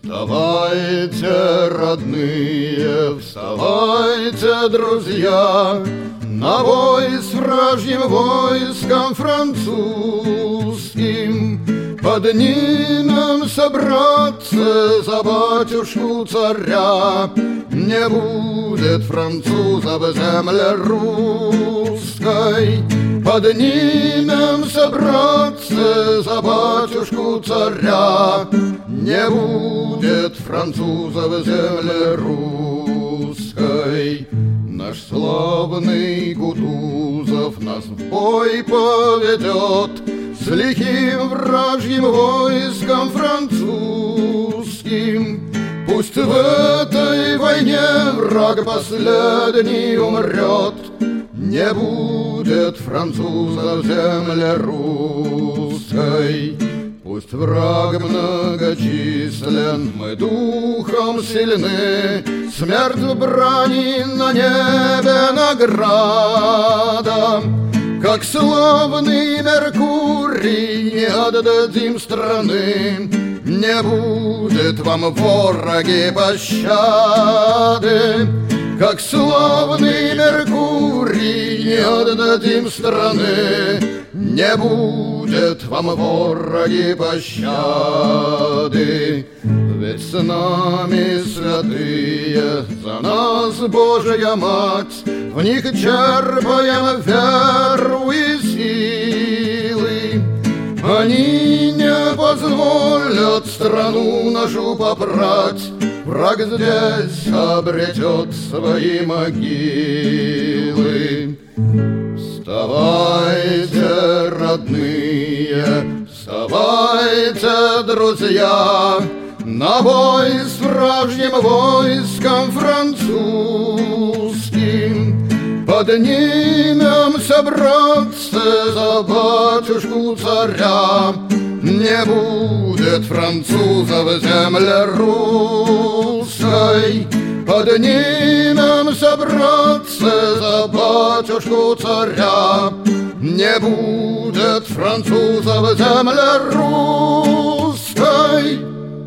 Вставайте, родные, вставайте, друзья, на бой с вражьим войском французским. Поднимем собраться за батюшку царя. Не будет француза в земле русской. Поднимем собраться за батюшку царя. Не будет француза в земле русской. Наш славный Кутузов нас в бой поведет с лихим вражьим войском французским. Пусть в этой войне враг последний умрет. Не будет француза в земле русской. Пусть враг многочислен, мы духом сильны, смерть в брани на небе награда. Как славный Меркурий не отдадим страны, не будет вам, враги, пощады. Как славный Меркурий не отдадим страны, не будет вам, враги, пощады. Ведь с нами святые, за нас Божия Мать, в них черпаем веру и силы. Они не позволят страну нашу попрать, враг здесь обретет свои могилы. Вставайте, родные, вставайте, друзья, на бой с вражьим войском французским. Поднимемся, братцы, за батюшку царя. Не будет француза в земле русской. Поднимемся, братцы, за батюшку царя. Не будет француза в земле русской.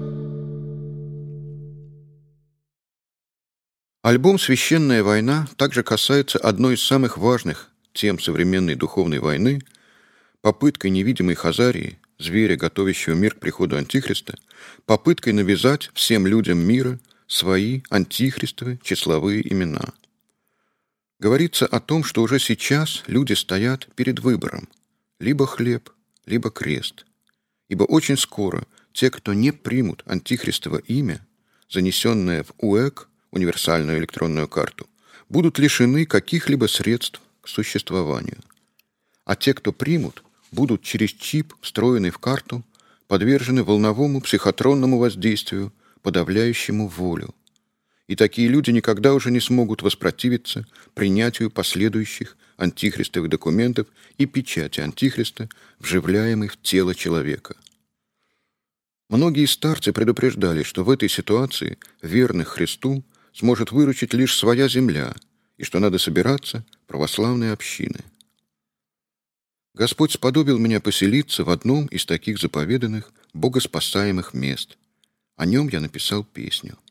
Альбом «Священная война» также касается одной из самых важных тем современной духовной войны – попыткой невидимой Хазарии, зверя, готовящего мир к приходу Антихриста, попыткой навязать всем людям мира свои антихристовые числовые имена. Говорится о том, что уже сейчас люди стоят перед выбором – либо хлеб, либо крест, ибо очень скоро те, кто не примут антихристово имя, занесенное в УЭК, универсальную электронную карту, будут лишены каких-либо средств к существованию. А те, кто примут, будут через чип, встроенный в карту, подвержены волновому психотронному воздействию, подавляющему волю. И такие люди никогда уже не смогут воспротивиться принятию последующих антихристовых документов и печати антихриста, вживляемой в тело человека. Многие старцы предупреждали, что в этой ситуации верных Христу сможет выручить лишь своя земля, и что надо собираться православные общины. Господь сподобил меня поселиться в одном из таких заповеданных, богоспасаемых мест. О нем я написал песню.